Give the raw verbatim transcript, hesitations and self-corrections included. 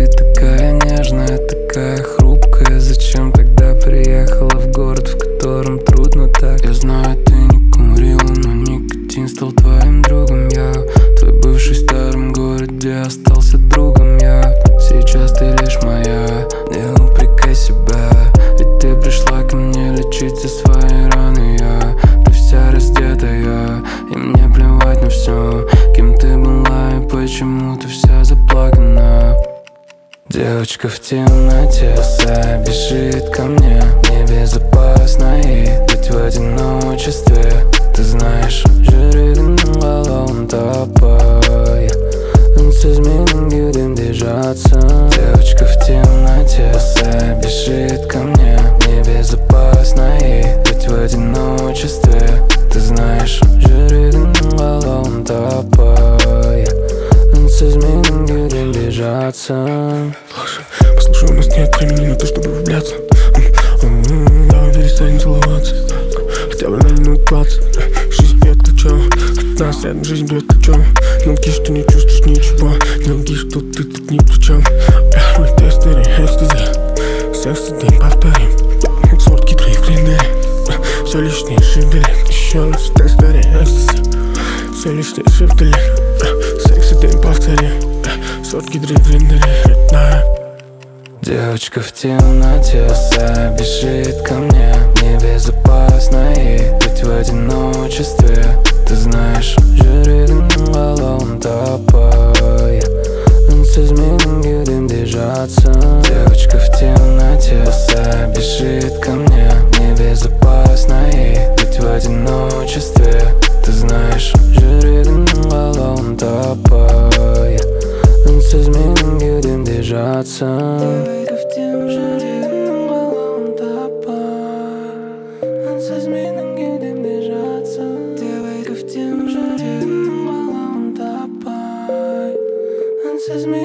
такая нежная, такая хрупкая. Зачем тогда приехала в город, в котором трудно так? Я знаю, ты не курила, но никотин стал твоим другом. Я твой бывший в старом городе остался другом. Я сейчас ты лишь моя, не упрекай себя, ведь ты пришла ко мне лечить все свои раны. Я, ты вся раздетая, и мне плевать на все, кем ты была и почему ты вся заплакана. Девочка в темноте вся бежит ко мне, небезопасно ей быть в одиночестве. Ты знаешь, жүрегімнің қалауын таппай үнсіз менің кеудем держаться. Девочка в темноте вся бежит ко мне, небезопасно ей быть в одиночестве. Ты знаешь, жүрегімнің қалауын таппай үнсіз менің кеудем держаться. Слушай, послушай, у нас нет времени на то, чтобы влюбляться. Давай перестанем целоваться хотя бы на минут двадцать. Жизнь бьет ключом, от нас рядом жизнь бьет ключом. Не лги, что не чувствуешь ничего, не лги, что ты тут ни при чем. Мы тестеры, экстази, секс день повторим. Сотки дрейф гриндель, все лишнее шибдели. Еще раз тестеры, экстази, все лишнее шибдели. Секс день повторим. Сотки дрейф гриндель, родная. Девочка в темноте вся бежит ко мне, небезопасно ей быть в одиночестве. Ты знаешь, жүрегімнің қалауын таппай үнсіз менің кеудем держаться. Девочка в темноте вся бежит ко мне, небезопасно ей быть в одиночестве. Ты знаешь, жүрегімнің қалауын таппай үнсіз менің кеудем держаться. Девочка в темноте жүрегімнің қалауын таппай үнсіз менің кеудем держаться. Девочка в темноте жүрегімнің қалауын таппай үнсіз